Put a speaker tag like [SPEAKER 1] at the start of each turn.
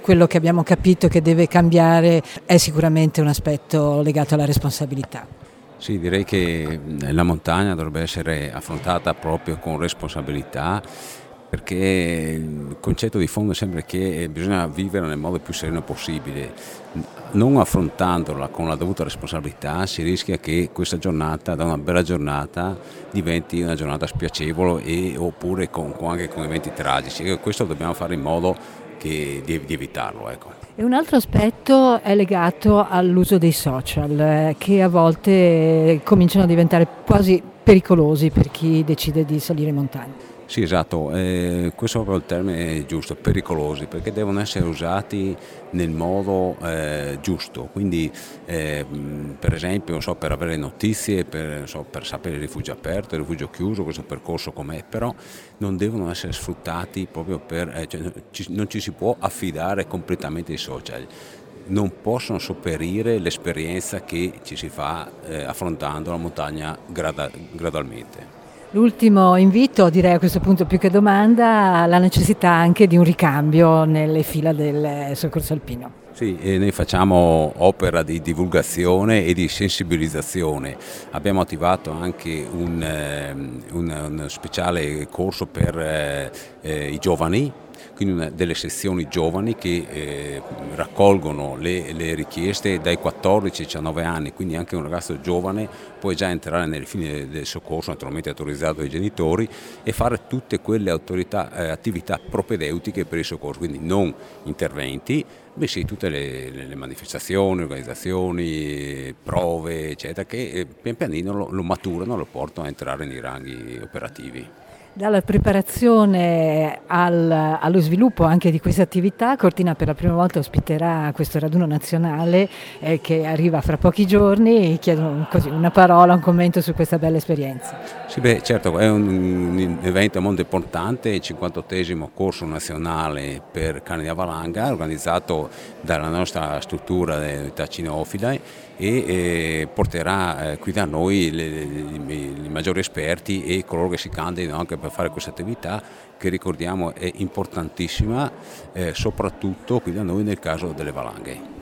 [SPEAKER 1] quello che abbiamo capito che deve cambiare è sicuramente un aspetto legato alla responsabilità.
[SPEAKER 2] Sì, direi che la montagna dovrebbe essere affrontata proprio con responsabilità, perché il concetto di fondo è sempre che bisogna vivere nel modo più sereno possibile. Non affrontandola con la dovuta responsabilità si rischia che questa giornata, da una bella giornata, diventi una giornata spiacevole oppure anche con eventi tragici. E questo dobbiamo fare in modo di evitarlo. Ecco.
[SPEAKER 1] E un altro aspetto è legato all'uso dei social, che a volte cominciano a diventare quasi pericolosi per chi decide di salire in montagna.
[SPEAKER 2] Sì, esatto, questo è proprio il termine giusto, pericolosi, perché devono essere usati nel modo giusto, quindi per esempio per avere notizie, per sapere il rifugio aperto, il rifugio chiuso, questo percorso com'è, però non devono essere sfruttati proprio non ci si può affidare completamente ai social. Non possono sopperire l'esperienza che ci si fa affrontando la montagna gradualmente.
[SPEAKER 1] L'ultimo invito, direi a questo punto più che domanda, la necessità anche di un ricambio nelle fila del soccorso alpino.
[SPEAKER 2] Sì, e noi facciamo opera di divulgazione e di sensibilizzazione. Abbiamo attivato anche un speciale corso per i giovani, quindi delle sezioni giovani che raccolgono le richieste dai 14 ai 19 anni, quindi anche un ragazzo giovane può già entrare nelle file del soccorso, naturalmente autorizzato dai genitori, e fare tutte quelle attività propedeutiche per il soccorso, quindi non interventi, bensì tutte le manifestazioni, organizzazioni, prove, eccetera, che pian pianino lo maturano, lo portano a entrare nei ranghi operativi.
[SPEAKER 1] Dalla preparazione allo sviluppo anche di queste attività, Cortina per la prima volta ospiterà questo raduno nazionale che arriva fra pochi giorni. Chiedo così una parola, un commento su questa bella esperienza.
[SPEAKER 2] Sì, certo, è un evento molto importante, il 58° corso nazionale per cani di valanga, organizzato dalla nostra struttura dell'unità cinofila e porterà qui da noi i maggiori esperti e coloro che si candidano anche per fare questa attività che, ricordiamo, è importantissima, soprattutto qui da noi nel caso delle valanghe.